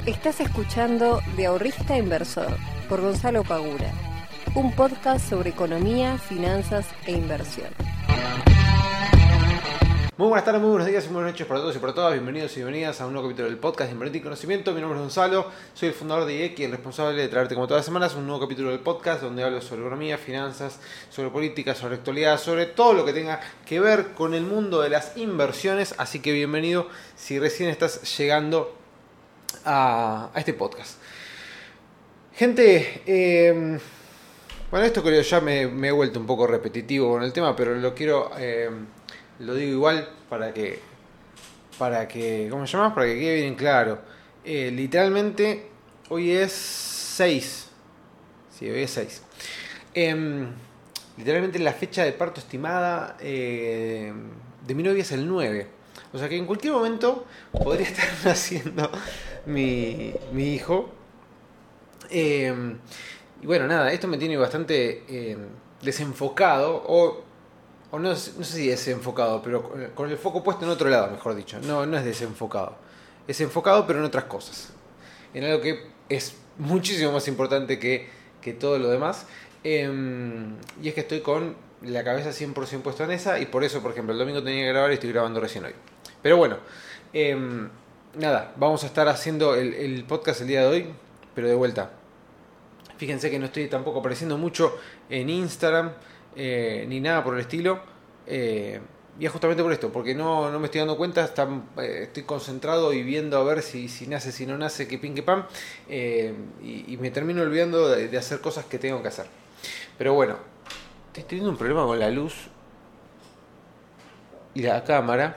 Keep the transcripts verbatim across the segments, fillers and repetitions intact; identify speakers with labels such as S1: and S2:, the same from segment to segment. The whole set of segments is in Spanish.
S1: Estás escuchando De Ahorrista Inversor por Gonzalo Pagura, un podcast sobre economía, finanzas e inversión.
S2: Muy buenas tardes, muy buenos días y muy buenas noches para todos y para todas. Bienvenidos y bienvenidas a un nuevo capítulo del podcast de Invertir y Conocimiento. Mi nombre es Gonzalo, soy el fundador de I E Q y el responsable de traerte como todas las semanas un nuevo capítulo del podcast donde hablo sobre economía, finanzas, sobre política, sobre actualidad, sobre todo lo que tenga que ver con el mundo de las inversiones. Así que bienvenido si recién estás llegando a, a este podcast. Gente, eh, bueno, esto creo ya me, me he vuelto un poco repetitivo con el tema, pero lo quiero... Eh, Lo digo igual para que, para que, ¿cómo se llama? Para que quede bien claro. Eh, literalmente, hoy es seis. Sí, hoy es seis. Eh, literalmente la fecha de parto estimada eh, de mi novia es el nueve. O sea que en cualquier momento podría estar naciendo mi, mi hijo. Eh, y bueno, nada, esto me tiene bastante eh, desenfocado o... O no, no sé si desenfocado, pero con el foco puesto en otro lado, mejor dicho. No, no es desenfocado. Es enfocado, pero en otras cosas. En algo que es muchísimo más importante que, que todo lo demás. Eh, y es que estoy con la cabeza cien por ciento puesta en esa. Y por eso, por ejemplo, el domingo tenía que grabar y estoy grabando recién hoy. Pero bueno, eh, nada, vamos a estar haciendo el, el podcast el día de hoy. Pero de vuelta, fíjense que no estoy tampoco apareciendo mucho en Instagram. Eh, ni nada por el estilo, eh, y es justamente por esto, porque no, no me estoy dando cuenta, está, eh, estoy concentrado y viendo a ver si, si nace, si no nace, que pin que pan, eh, y, y me termino olvidando de, de hacer cosas que tengo que hacer. Pero bueno, estoy teniendo un problema con la luz y la cámara,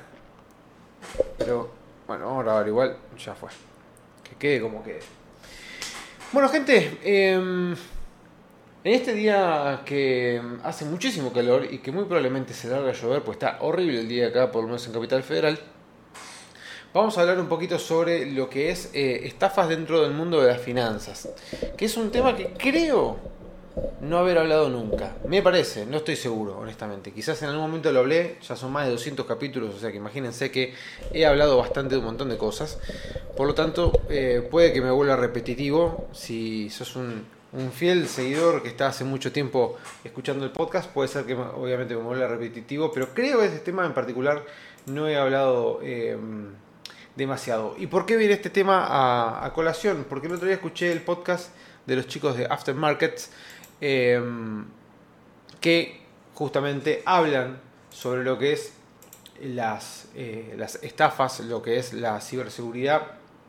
S2: pero bueno, vamos a grabar igual, ya fue, que quede como quede. Bueno, gente, eh, en este día que hace muchísimo calor y que muy probablemente se larga a llover, pues está horrible el día acá, por lo menos en Capital Federal, vamos a hablar un poquito sobre lo que es eh, estafas dentro del mundo de las finanzas, que es un tema que creo no haber hablado nunca. Me parece, no estoy seguro, honestamente. Quizás en algún momento lo hablé, ya son más de doscientos capítulos, o sea que imagínense que he hablado bastante de un montón de cosas. Por lo tanto, eh, puede que me vuelva repetitivo. Si sos un... un fiel seguidor que está hace mucho tiempo escuchando el podcast, puede ser que obviamente me vuelva repetitivo, pero creo que de este tema en particular no he hablado eh, demasiado. ¿Y por qué viene este tema a, a colación? Porque el otro día escuché el podcast de los chicos de Aftermarkets eh, que justamente hablan sobre lo que es las, eh, las estafas, lo que es la ciberseguridad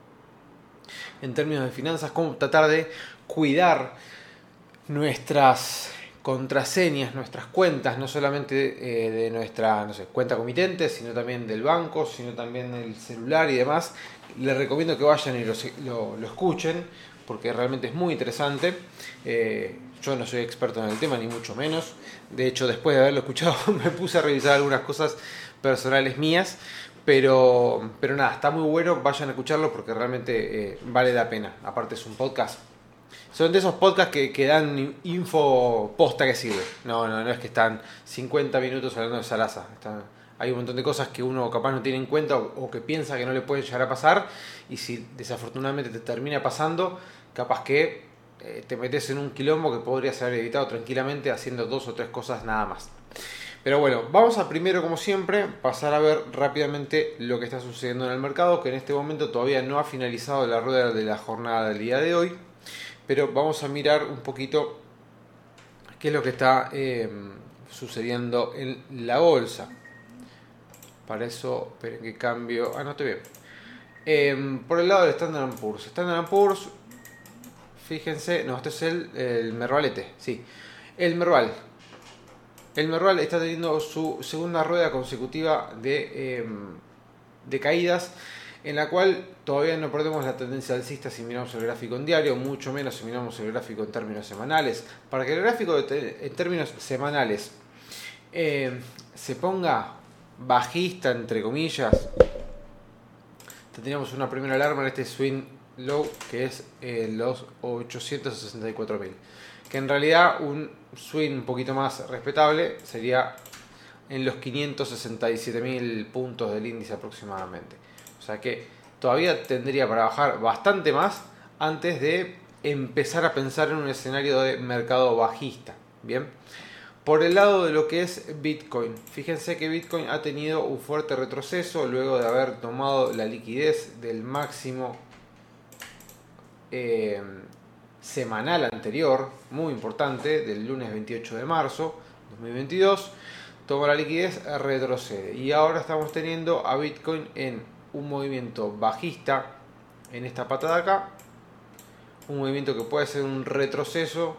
S2: en términos de finanzas, cómo tratar de cuidar nuestras contraseñas, nuestras cuentas, no solamente eh, de nuestra no sé, cuenta comitente, sino también del banco, sino también del celular y demás. Les recomiendo que vayan y lo, lo, lo escuchen, porque realmente es muy interesante. Eh, yo no soy experto en el tema, ni mucho menos. De hecho, después de haberlo escuchado, me puse a revisar algunas cosas personales mías. Pero, pero nada, está muy bueno, vayan a escucharlo porque realmente eh, vale la pena. Aparte es un podcast. Son de esos podcasts que, que dan info posta que sirve. No, no, no es que están cincuenta minutos hablando de zaraza. Están, hay un montón de cosas que uno capaz no tiene en cuenta o, o que piensa que no le puede llegar a pasar. Y si desafortunadamente te termina pasando, capaz que eh, te metes en un quilombo que podrías haber evitado tranquilamente haciendo dos o tres cosas nada más. Pero bueno, vamos a primero, como siempre, pasar a ver rápidamente lo que está sucediendo en el mercado, que en este momento todavía no ha finalizado la rueda de la jornada del día de hoy, pero vamos a mirar un poquito qué es lo que está eh, sucediendo en la bolsa. Para eso, esperen que cambio... Ah, no, estoy bien. Eh, por el lado del Standard and Poor's. Standard and Poor's, fíjense, no, este es el, el Mervalete, sí. El Merval. El Merval está teniendo su segunda rueda consecutiva de, eh, de caídas, en la cual todavía no perdemos la tendencia alcista si miramos el gráfico en diario, mucho menos si miramos el gráfico en términos semanales. Para que el gráfico de te- en términos semanales eh, se ponga bajista, entre comillas, tendríamos una primera alarma en este swing low que es eh, los ochocientos sesenta y cuatro mil. Que en realidad un swing un poquito más respetable sería en los quinientos sesenta y siete mil puntos del índice aproximadamente. O sea que todavía tendría para bajar bastante más antes de empezar a pensar en un escenario de mercado bajista. Bien, por el lado de lo que es Bitcoin, fíjense que Bitcoin ha tenido un fuerte retroceso luego de haber tomado la liquidez del máximo eh, semanal anterior, muy importante, del lunes veintiocho de marzo de dos mil veintidós. Toma la liquidez, retrocede y ahora estamos teniendo a Bitcoin en un movimiento bajista en esta pata de acá, un movimiento que puede ser un retroceso.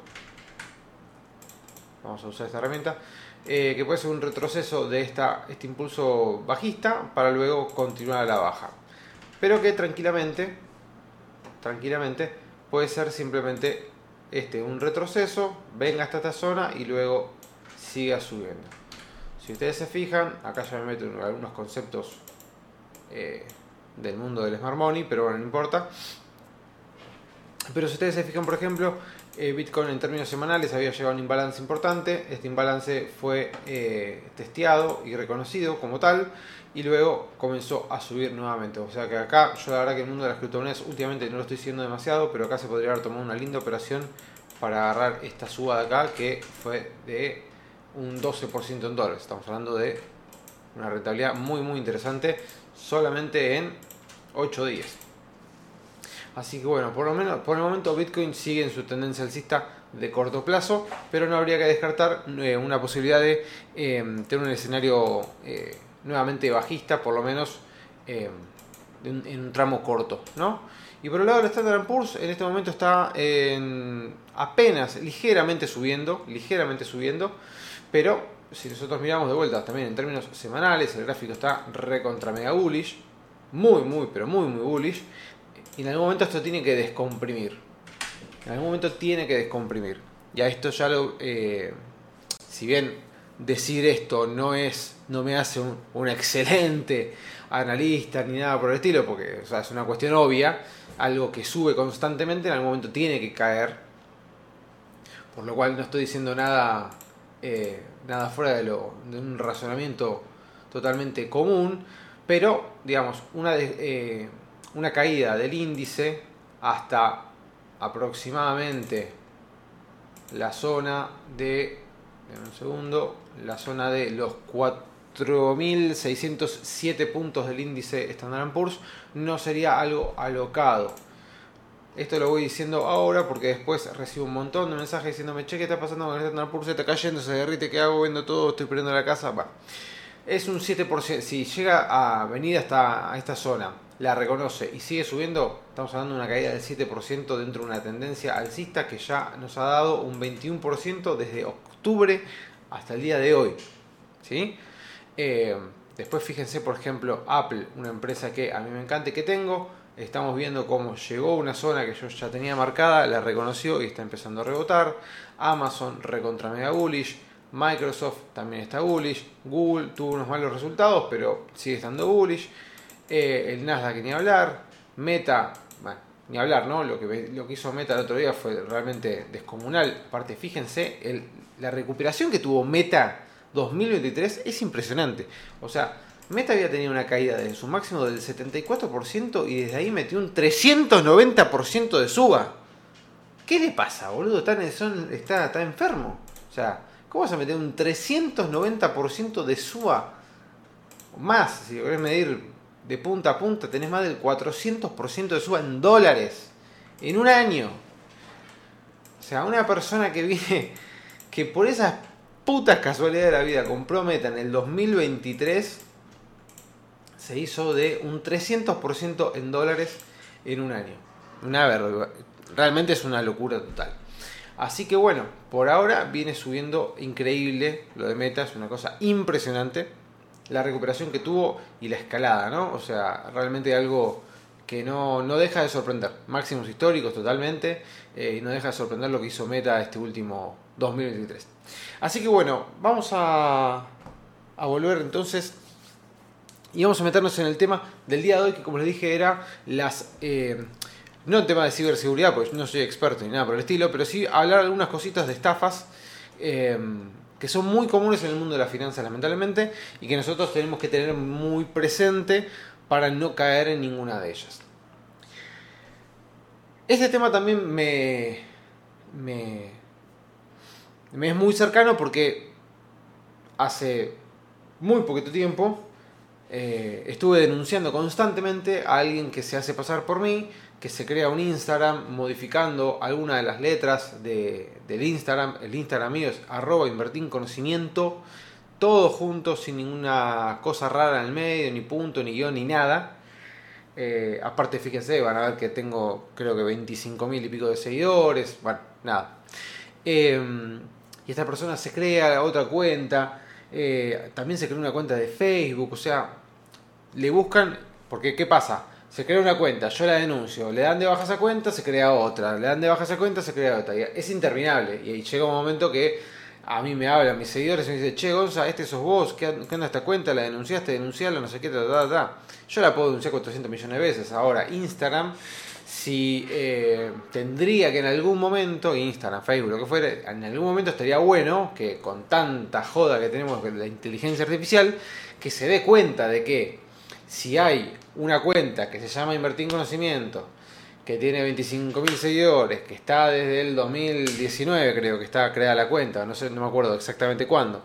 S2: Vamos a usar esta herramienta, eh, que puede ser un retroceso de esta, este impulso bajista para luego continuar a la baja, pero que tranquilamente tranquilamente puede ser simplemente este un retroceso, venga hasta esta zona y luego siga subiendo. Si ustedes se fijan, acá ya me meto en algunos conceptos eh, del mundo del Smart Money, pero bueno, no importa. Pero si ustedes se fijan, por ejemplo, eh, Bitcoin en términos semanales había llegado a un imbalance importante. Este imbalance fue eh, testeado y reconocido como tal, y luego comenzó a subir nuevamente. O sea que acá, yo la verdad que el mundo de las criptomonedas últimamente no lo estoy siguiendo demasiado, pero acá se podría haber tomado una linda operación para agarrar esta suba de acá, que fue de un doce por ciento en dólares. Estamos hablando de una rentabilidad muy muy interesante solamente en ocho días. Así que bueno, por lo menos por el momento Bitcoin sigue en su tendencia alcista de corto plazo, pero no habría que descartar eh, una posibilidad de eh, tener un escenario eh, nuevamente bajista, por lo menos eh, en, en un tramo corto, ¿no? Y por el lado del Standard and Poor's, en este momento está en apenas ligeramente subiendo, ligeramente subiendo, pero si nosotros miramos de vuelta también en términos semanales, el gráfico está recontra mega bullish, muy muy pero muy muy bullish. Y en algún momento esto tiene que descomprimir. En algún momento tiene que descomprimir. Y a esto ya lo... Eh, si bien decir esto no es no me hace un, un excelente analista ni nada por el estilo, porque o sea, es una cuestión obvia, algo que sube constantemente, en algún momento tiene que caer. Por lo cual no estoy diciendo nada, eh, nada fuera de, lo, de un razonamiento totalmente común. Pero, digamos, una... De, eh, una caída del índice hasta aproximadamente la zona de un segundo la zona de los cuatro mil seiscientos siete puntos del índice Standard and Poor's no sería algo alocado. Esto lo voy diciendo ahora porque después recibo un montón de mensajes diciéndome: che, ¿qué está pasando con el Standard and Poor's? Se está cayendo, se derrite, ¿qué hago? Vendo todo, estoy perdiendo la casa. Va. Es un siete por ciento. Si llega a venir hasta a esta zona, la reconoce y sigue subiendo, estamos hablando de una caída del siete por ciento dentro de una tendencia alcista que ya nos ha dado un veintiuno por ciento desde octubre hasta el día de hoy, ¿sí? Eh, después fíjense, por ejemplo, Apple, una empresa que a mí me encanta y que tengo, estamos viendo cómo llegó a una zona que yo ya tenía marcada, la reconoció y está empezando a rebotar. Amazon recontra mega bullish, Microsoft también está bullish, Google tuvo unos malos resultados pero sigue estando bullish. Eh, el Nasdaq ni hablar, Meta, bueno, ni hablar, ¿no? Lo que, lo que hizo Meta el otro día fue realmente descomunal. Aparte, fíjense, el, la recuperación que tuvo Meta dos mil veintitrés es impresionante. O sea, Meta había tenido una caída desde su máximo del setenta y cuatro por ciento y desde ahí metió un trescientos noventa por ciento de suba. ¿Qué le pasa, boludo? Está, en, está, está enfermo. O sea, ¿cómo vas a meter un trescientos noventa por ciento de suba? Más, si querés medir de punta a punta, tenés más del cuatrocientos por ciento de suba en dólares en un año. O sea, una persona que viene, que por esas putas casualidades de la vida compró Meta en el dos mil veintitrés, se hizo de un trescientos por ciento en dólares en un año. Una verdad, realmente es una locura total. Así que bueno, por ahora viene subiendo increíble lo de Meta, es una cosa impresionante. La recuperación que tuvo y la escalada, ¿no? O sea, realmente algo que no, no deja de sorprender. Máximos históricos totalmente, eh, y no deja de sorprender lo que hizo Meta este último dos mil veintitrés. Así que bueno, vamos a, a volver entonces y vamos a meternos en el tema del día de hoy, que como les dije era las... Eh, no el tema de ciberseguridad, porque no soy experto ni nada por el estilo, pero sí hablar algunas cositas de estafas eh, que son muy comunes en el mundo de las finanzas, lamentablemente, y que nosotros tenemos que tener muy presente para no caer en ninguna de ellas. Este tema también me, me, me es muy cercano porque hace muy poquito tiempo eh, estuve denunciando constantemente a alguien que se hace pasar por mí, que se crea un Instagram modificando alguna de las letras de, del Instagram. El Instagram mío es arroba invertir conocimiento, todo junto, sin ninguna cosa rara en el medio, ni punto, ni guión, ni nada. Eh, aparte, fíjense, van a ver que tengo creo que veinticinco mil y pico de seguidores. Bueno, nada. Eh, y esta persona se crea otra cuenta. Eh, también se crea una cuenta de Facebook. O sea, le buscan. Porque, ¿qué pasa? Se crea una cuenta, yo la denuncio, le dan de baja esa cuenta, se crea otra, le dan de baja esa cuenta, se crea otra. Y es interminable. Y llega un momento que a mí me hablan mis seguidores y me dicen, che, Gonza, este sos vos, ¿qué onda esta cuenta? ¿La denunciaste? Denunciarla, no sé qué, ta, ta, ta. Yo la puedo denunciar cuatrocientos millones de veces. Ahora, Instagram, si eh, tendría que en algún momento, Instagram, Facebook, lo que fuera, en algún momento estaría bueno que con tanta joda que tenemos con la inteligencia artificial, que se dé cuenta de que si hay una cuenta que se llama Invertir en Conocimiento, que tiene veinticinco mil seguidores, que está desde el dos mil diecinueve, creo que está creada la cuenta, no sé, no me acuerdo exactamente cuándo,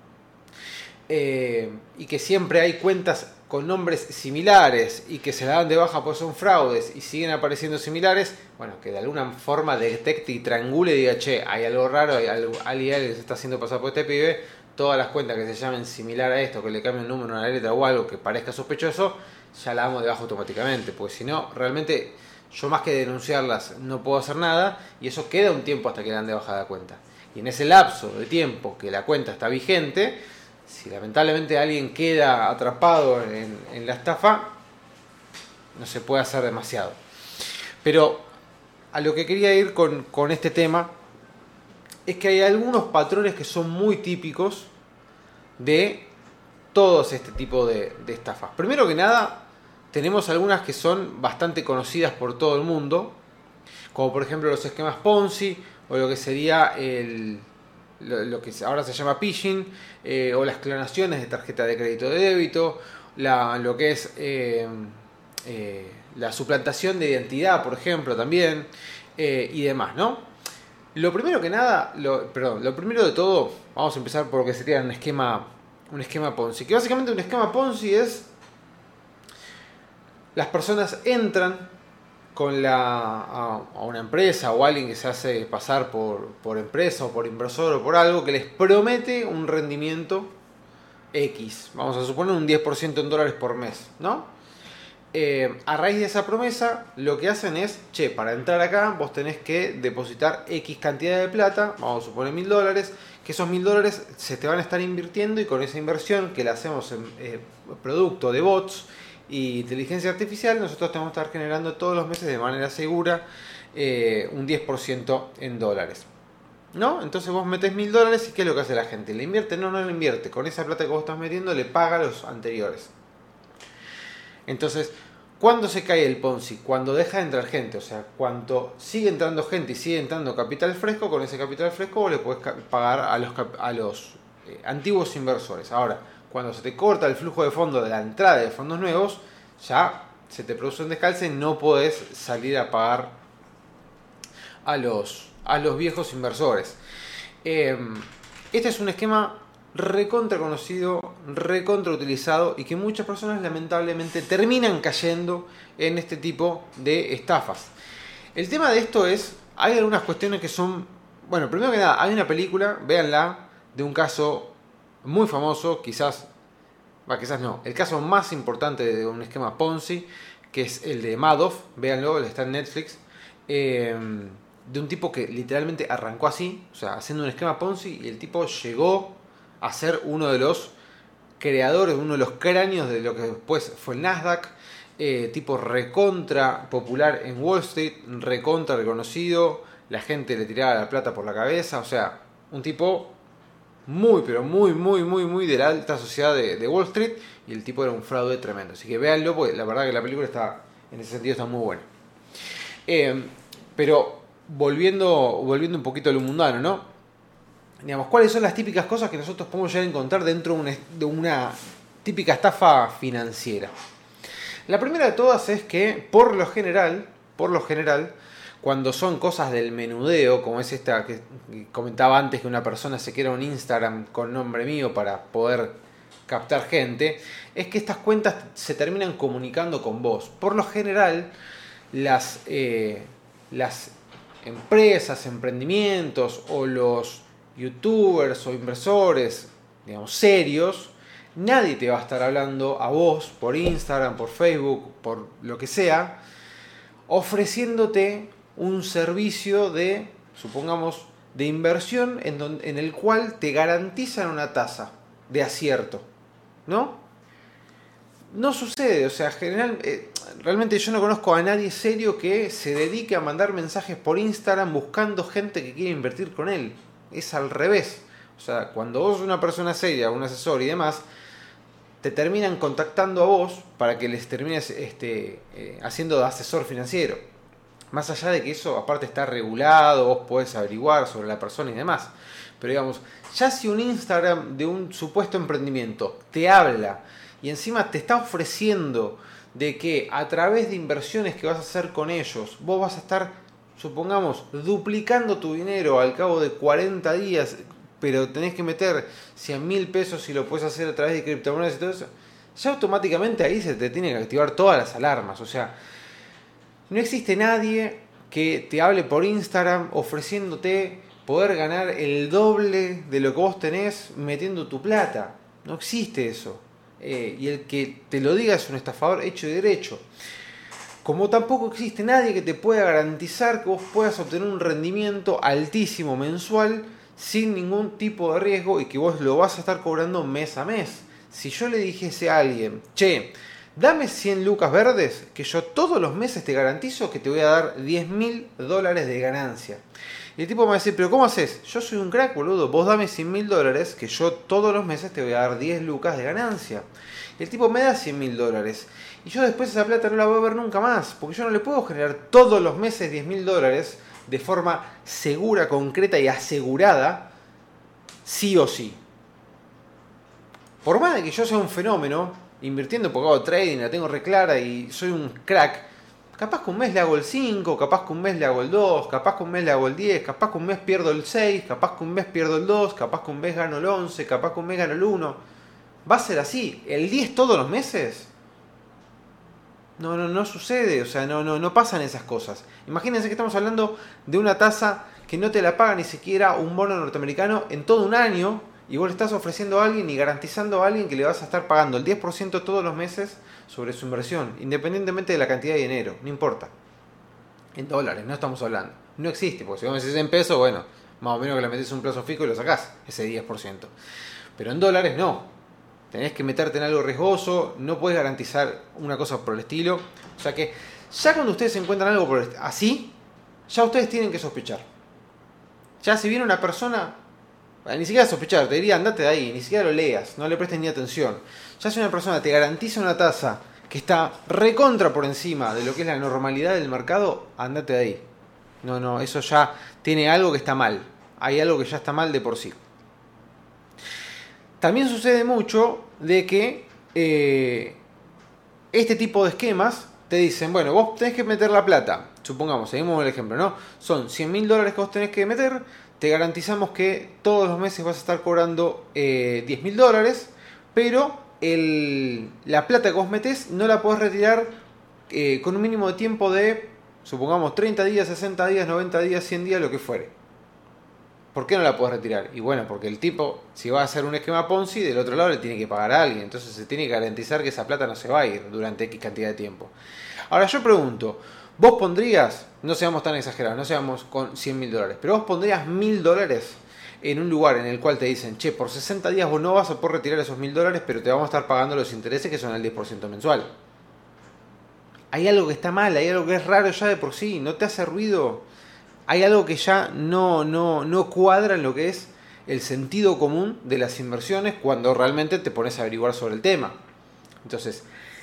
S2: eh, y que siempre hay cuentas con nombres similares y que se la dan de baja porque son fraudes y siguen apareciendo similares, bueno, que de alguna forma detecte y triangule y diga, che, hay algo raro, hay algo, alguien que se está haciendo pasar por este pibe. Todas las cuentas que se llamen similar a esto, que le cambien el número a una letra o algo que parezca sospechoso, ya la damos de baja automáticamente, porque si no, realmente yo más que denunciarlas no puedo hacer nada y eso queda un tiempo hasta que le dan de baja la cuenta. Y en ese lapso de tiempo que la cuenta está vigente, si lamentablemente alguien queda atrapado en, en la estafa, no se puede hacer demasiado. Pero a lo que quería ir con, con este tema es que hay algunos patrones que son muy típicos de todos este tipo de, de estafas. Primero que nada, tenemos algunas que son bastante conocidas por todo el mundo, como por ejemplo los esquemas Ponzi, o lo que sería el, lo, lo que ahora se llama phishing, eh, o las clonaciones de tarjeta de crédito de débito, la, lo que es eh, eh, la suplantación de identidad, por ejemplo, también, eh, y demás, ¿no? Lo primero que nada, lo, perdón, lo primero de todo, vamos a empezar por lo que sería un esquema, un esquema Ponzi. Que básicamente un esquema Ponzi es, las personas entran con la, a, a una empresa o alguien que se hace pasar por, por empresa o por inversor o por algo que les promete un rendimiento X. Vamos a suponer un diez por ciento en dólares por mes, ¿no? Eh, a raíz de esa promesa, lo que hacen es, che, para entrar acá vos tenés que depositar X cantidad de plata, vamos a suponer mil dólares, que esos mil dólares se te van a estar invirtiendo y con esa inversión que la hacemos en eh, producto de bots y inteligencia artificial, nosotros tenemos que estar generando todos los meses de manera segura eh, un diez por ciento en dólares, ¿no? Entonces vos metés mil dólares y ¿qué es lo que hace la gente? ¿Le invierte? No, no le invierte. Con esa plata que vos estás metiendo le paga a los anteriores. Entonces, ¿cuándo se cae el Ponzi? Cuando deja de entrar gente, o sea, cuando sigue entrando gente y sigue entrando capital fresco, con ese capital fresco vos le podés pagar a los, a los eh, antiguos inversores. Ahora, cuando se te corta el flujo de fondos de la entrada de fondos nuevos, ya se te produce un descalce y no podés salir a pagar a los, a los viejos inversores. Eh, este es un esquema recontra conocido, recontra utilizado y que muchas personas lamentablemente terminan cayendo en este tipo de estafas. El tema de esto es, hay algunas cuestiones que son, bueno, primero que nada, hay una película, véanla, de un caso muy famoso, quizás, bah, quizás no, el caso más importante de un esquema Ponzi, que es el de Madoff, véanlo, está en Netflix, eh, de un tipo que literalmente arrancó así, o sea, haciendo un esquema Ponzi, y el tipo llegó a ser uno de los creadores, uno de los cráneos de lo que después fue el Nasdaq, eh, tipo recontra popular en Wall Street, recontra reconocido, la gente le tiraba la plata por la cabeza, o sea, un tipo muy, pero muy, muy, muy, muy de la alta sociedad de, de Wall Street, y el tipo era un fraude tremendo. Así que véanlo, porque la verdad que la película está, en ese sentido, está muy buena. Eh, pero volviendo, volviendo un poquito a lo mundano, ¿no? Digamos, ¿cuáles son las típicas cosas que nosotros podemos llegar a encontrar dentro de una, de una típica estafa financiera? La primera de todas es que, por lo general, por lo general, cuando son cosas del menudeo, como es esta que comentaba antes, que una persona se crea un Instagram con nombre mío para poder captar gente, es que estas cuentas se terminan comunicando con vos. Por lo general, las, eh, las empresas, emprendimientos o los youtubers o inversores, digamos, serios, nadie te va a estar hablando a vos por Instagram, por Facebook, por lo que sea, ofreciéndote un servicio de, supongamos, de inversión en, donde, en el cual te garantizan una tasa de acierto, ¿no? No sucede, o sea, general, eh, realmente yo no conozco a nadie serio que se dedique a mandar mensajes por Instagram buscando gente que quiere invertir con él. Es al revés. O sea, cuando vos sos una persona seria, un asesor y demás, te terminan contactando a vos para que les termines este, eh, haciendo de asesor financiero. Más allá de que eso aparte está regulado, vos podés averiguar sobre la persona y demás. Pero digamos, ya si un Instagram de un supuesto emprendimiento te habla y encima te está ofreciendo de que a través de inversiones que vas a hacer con ellos, vos vas a estar, supongamos, duplicando tu dinero al cabo de cuarenta días, pero tenés que meter cien mil pesos y lo puedes hacer a través de criptomonedas y todo eso, ya automáticamente ahí se te tienen que activar todas las alarmas. O sea, no existe nadie que te hable por Instagram ofreciéndote poder ganar el doble de lo que vos tenés metiendo tu plata. No existe eso. Eh, y el que te lo diga es un estafador hecho y derecho. Como tampoco existe nadie que te pueda garantizar que vos puedas obtener un rendimiento altísimo mensual sin ningún tipo de riesgo y que vos lo vas a estar cobrando mes a mes. Si yo le dijese a alguien, che, dame cien lucas verdes, que yo todos los meses te garantizo que te voy a dar diez mil dólares de ganancia. Y el tipo me va a decir, pero ¿cómo haces? Yo soy un crack, boludo. Vos dame cien mil dólares, que yo todos los meses te voy a dar diez lucas de ganancia. Y el tipo me da cien mil dólares. Y yo después esa plata no la voy a ver nunca más. Porque yo no le puedo generar todos los meses diez mil dólares de forma segura, concreta y asegurada, sí o sí. Por más de que yo sea un fenómeno, invirtiendo porque hago trading, la tengo re clara y soy un crack, capaz que un mes le hago el cinco, capaz que un mes le hago el dos, capaz que un mes le hago el diez, capaz que un mes pierdo el seis, capaz que un mes pierdo el dos, capaz que un mes gano el once, capaz que un mes gano el uno. ¿Va a ser así? ¿El diez todos los meses? No, no, no sucede, o sea, no, no, no pasan esas cosas. Imagínense que estamos hablando de una tasa que no te la paga ni siquiera un bono norteamericano en todo un año, y vos le estás ofreciendo a alguien y garantizando a alguien que le vas a estar pagando el diez por ciento todos los meses sobre su inversión, independientemente de la cantidad de dinero, no importa. En dólares, no estamos hablando. No existe, porque si vos me decís en pesos, bueno, más o menos que le metés un plazo fijo y lo sacás, ese diez por ciento. Pero en dólares no. Tenés que meterte en algo riesgoso, no puedes garantizar una cosa por el estilo. O sea que ya cuando ustedes encuentran algo por el así, ya ustedes tienen que sospechar. Ya si viene una persona, ni siquiera sospechar, te diría andate de ahí, ni siquiera lo leas, no le prestes ni atención. Ya si una persona te garantiza una tasa que está recontra por encima de lo que es la normalidad del mercado, andate de ahí. No, no, eso ya tiene algo que está mal. Hay algo que ya está mal de por sí. También sucede mucho de que eh, este tipo de esquemas te dicen, bueno, vos tenés que meter la plata, supongamos, seguimos el ejemplo, ¿no? Son cien mil dólares que vos tenés que meter, te garantizamos que todos los meses vas a estar cobrando eh, diez mil dólares, pero el, la plata que vos metés no la podés retirar eh, con un mínimo de tiempo de, supongamos, treinta días, sesenta días, noventa días, cien días, lo que fuere. ¿Por qué no la podés retirar? Y bueno, porque el tipo, si va a hacer un esquema Ponzi, del otro lado le tiene que pagar a alguien. Entonces se tiene que garantizar que esa plata no se va a ir durante X cantidad de tiempo. Ahora yo pregunto, ¿vos pondrías, no seamos tan exagerados, no seamos con cien mil dólares, pero vos pondrías mil dólares en un lugar en el cual te dicen, che, por sesenta días vos no vas a poder retirar esos mil dólares, pero te vamos a estar pagando los intereses que son el diez por ciento mensual? Hay algo que está mal, hay algo que es raro ya de por sí, no te hace ruido. Hay algo que ya no, no, no cuadra en lo que es el sentido común de las inversiones cuando realmente te pones a averiguar sobre el tema. Entonces,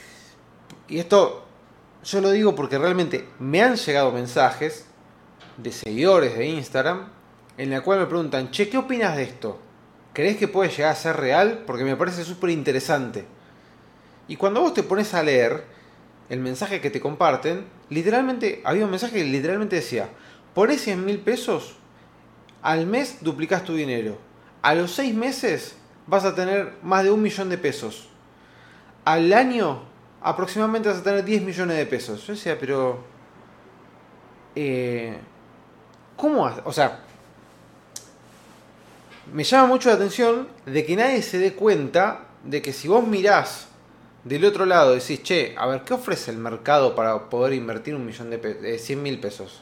S2: y esto yo lo digo porque realmente me han llegado mensajes de seguidores de Instagram en la cual me preguntan, che, ¿qué opinas de esto? ¿Crees que puede llegar a ser real? Porque me parece súper interesante. Y cuando vos te pones a leer, el mensaje que te comparten, literalmente, había un mensaje que literalmente decía, ponés cien mil pesos, al mes duplicás tu dinero. A los seis meses vas a tener más de un millón de pesos. Al año aproximadamente vas a tener diez millones de pesos. Yo decía, pero... Eh, ¿Cómo? O sea, me llama mucho la atención de que nadie se dé cuenta de que si vos mirás del otro lado, decís, che, a ver, ¿qué ofrece el mercado para poder invertir un millón de pesos, eh, cien mil pesos?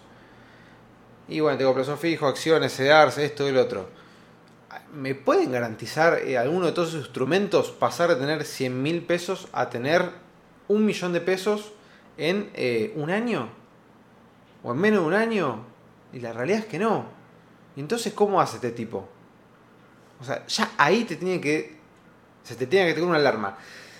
S2: Y bueno, tengo plazo fijo, acciones, C D Rs, esto y lo otro. ¿Me pueden garantizar eh, alguno de todos esos instrumentos pasar de tener cien mil pesos a tener un millón de pesos en eh, un año? ¿O en menos de un año? Y la realidad es que no. ¿Y entonces cómo hace este tipo? O sea, ya ahí te tiene que... Se te tiene que tener una alarma.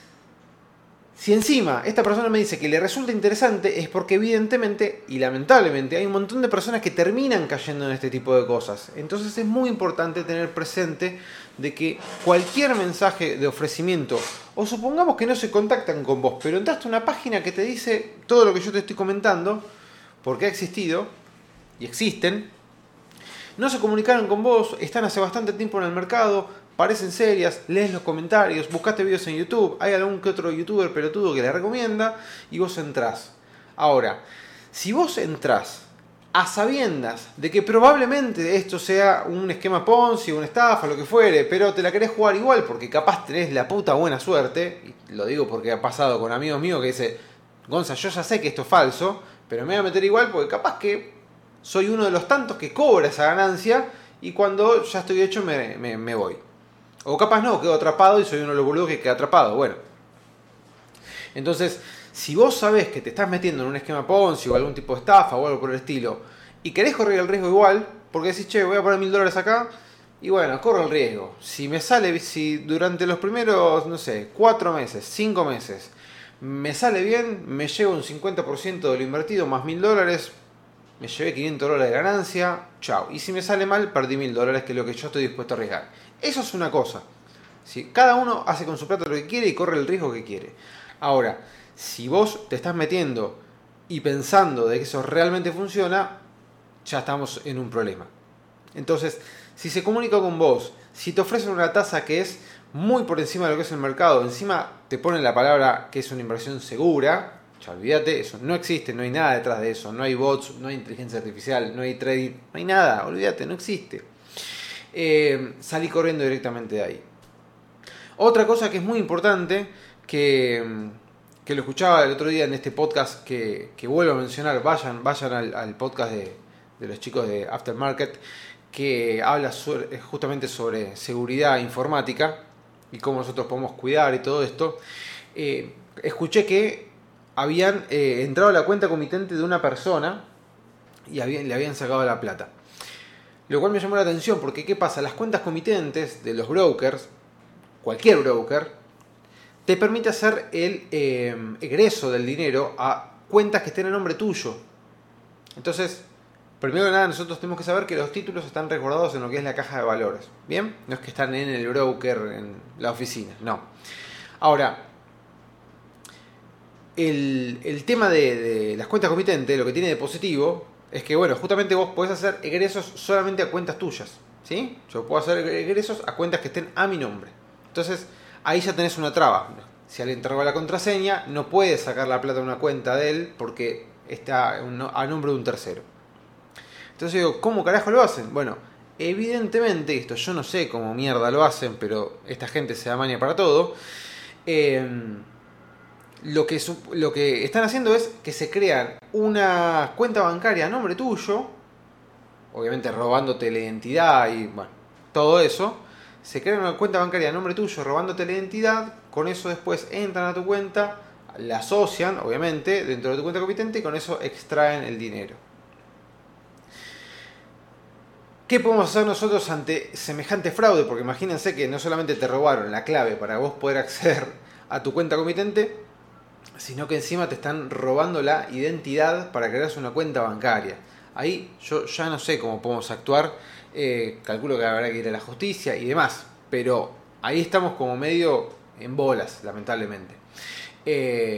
S2: Si encima esta persona me dice que le resulta interesante, es porque evidentemente y lamentablemente hay un montón de personas que terminan cayendo en este tipo de cosas. Entonces es muy importante tener presente de que cualquier mensaje de ofrecimiento, o supongamos que no se contactan con vos, pero entraste a una página que te dice todo lo que yo te estoy comentando, porque ha existido y existen, no se comunicaron con vos, están hace bastante tiempo en el mercado, parecen serias, lees los comentarios, buscaste videos en YouTube, hay algún que otro youtuber pelotudo que le recomienda y vos entrás. Ahora, si vos entrás a sabiendas de que probablemente esto sea un esquema Ponzi, una estafa, lo que fuere, pero te la querés jugar igual porque capaz tenés la puta buena suerte, y lo digo porque ha pasado con amigos míos que dicen, Gonza, yo ya sé que esto es falso, pero me voy a meter igual porque capaz que soy uno de los tantos que cobra esa ganancia y cuando ya estoy hecho me, me, me voy. O capaz no, quedo atrapado y soy uno de los boludos que queda atrapado. Bueno. Entonces, si vos sabés que te estás metiendo en un esquema Ponzi o algún tipo de estafa o algo por el estilo, y querés correr el riesgo igual, porque decís, che, voy a poner mil dólares acá, y bueno, corro el riesgo. Si me sale, si durante los primeros, no sé, cuatro meses, cinco meses, me sale bien, me llevo un cincuenta por ciento de lo invertido más mil dólares, me llevé quinientos dólares de ganancia, chao. Y si me sale mal, perdí mil dólares, que es lo que yo estoy dispuesto a arriesgar. Eso es una cosa. ¿Sí? Cada uno hace con su plata lo que quiere y corre el riesgo que quiere. Ahora, si vos te estás metiendo y pensando de que eso realmente funciona, ya estamos en un problema. Entonces, si se comunica con vos, si te ofrecen una tasa que es muy por encima de lo que es el mercado, encima te ponen la palabra que es una inversión segura, ya olvídate, eso no existe, no hay nada detrás de eso, no hay bots, no hay inteligencia artificial, no hay trading, no hay nada, olvídate, no existe. Eh, salí corriendo directamente de ahí. Otra cosa que es muy importante, que, que lo escuchaba el otro día en este podcast, que, que vuelvo a mencionar, vayan, vayan al, al podcast de, de los chicos de Aftermarket, que habla sobre, justamente sobre seguridad informática y cómo nosotros podemos cuidar y todo esto. Eh, escuché que habían eh, entrado a la cuenta comitente de una persona y habían, le habían sacado la plata. Lo cual me llamó la atención porque ¿qué pasa? Las cuentas comitentes de los brokers, cualquier broker, te permite hacer el eh, egreso del dinero a cuentas que estén a nombre tuyo. Entonces, primero que nada, nosotros tenemos que saber que los títulos están resguardados en lo que es la caja de valores. ¿Bien? No es que están en el broker, en la oficina, no. Ahora, el, el tema de, de las cuentas comitentes, lo que tiene de positivo, es que, bueno, justamente vos podés hacer egresos solamente a cuentas tuyas, ¿sí? Yo puedo hacer egresos a cuentas que estén a mi nombre. Entonces, ahí ya tenés una traba. Si alguien te roba la contraseña, no puedes sacar la plata de una cuenta de él porque está a nombre de un tercero. Entonces digo, ¿cómo carajo lo hacen? Bueno, evidentemente, esto yo no sé cómo mierda lo hacen, pero esta gente se da maña para todo. Eh... Lo que, lo que están haciendo es que se crean una cuenta bancaria a nombre tuyo, obviamente robándote la identidad y bueno, todo eso. Se crean una cuenta bancaria a nombre tuyo, robándote la identidad. Con eso después entran a tu cuenta, la asocian, obviamente, dentro de tu cuenta comitente y con eso extraen el dinero. ¿Qué podemos hacer nosotros ante semejante fraude? Porque imagínense que no solamente te robaron la clave para vos poder acceder a tu cuenta comitente, sino que encima te están robando la identidad para crearse una cuenta bancaria. Ahí yo ya no sé cómo podemos actuar, eh, calculo que habrá que ir a la justicia y demás, pero ahí estamos como medio en bolas, lamentablemente. Eh,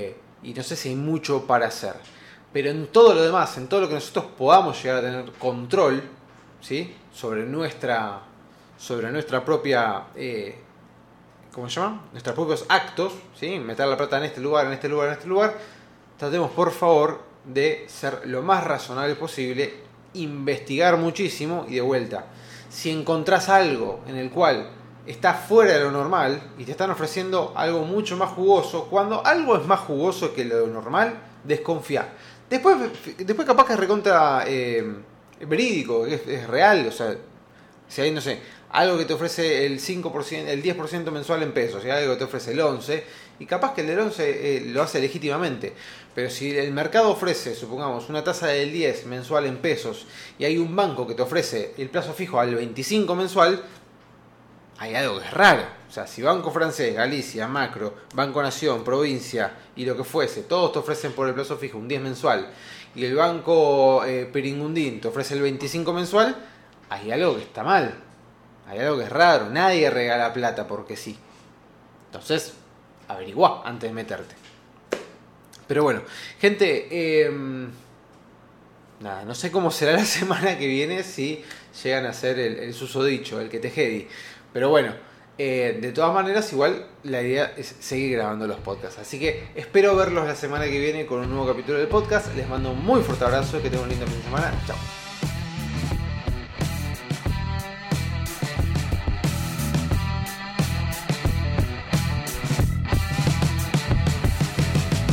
S2: y no sé si hay mucho para hacer. Pero en todo lo demás, en todo lo que nosotros podamos llegar a tener control, ¿sí? sobre nuestra sobre nuestra propia eh, ¿cómo se llama? Nuestros propios actos, ¿sí? Meter la plata en este lugar, en este lugar, en este lugar. Tratemos por favor de ser lo más razonable posible, investigar muchísimo y de vuelta. Si encontrás algo en el cual está fuera de lo normal y te están ofreciendo algo mucho más jugoso, cuando algo es más jugoso que lo normal, desconfía. Después, después capaz que es recontra eh, verídico, es, es real, o sea, si hay, no sé, algo que te ofrece el cinco por ciento, el diez por ciento mensual en pesos, y algo que te ofrece el once por ciento, y capaz que el del once por ciento eh, lo hace legítimamente. Pero si el mercado ofrece, supongamos, una tasa del diez por ciento mensual en pesos, y hay un banco que te ofrece el plazo fijo al veinticinco por ciento mensual, hay algo que es raro. O sea, si Banco Francés, Galicia, Macro, Banco Nación, Provincia y lo que fuese, todos te ofrecen por el plazo fijo un diez mensual, y el Banco eh, Peringundín te ofrece el veinticinco mensual, hay algo que está mal. Hay algo que es raro. Nadie regala plata porque sí. Entonces, averiguá antes de meterte. Pero bueno, gente, eh, nada, no sé cómo será la semana que viene si llegan a hacer el, el susodicho, el que te jedi. Pero bueno, eh, de todas maneras, igual la idea es seguir grabando los podcasts. Así que espero verlos la semana que viene con un nuevo capítulo del podcast. Les mando un muy fuerte abrazo, que tengan un lindo fin de semana. Chao.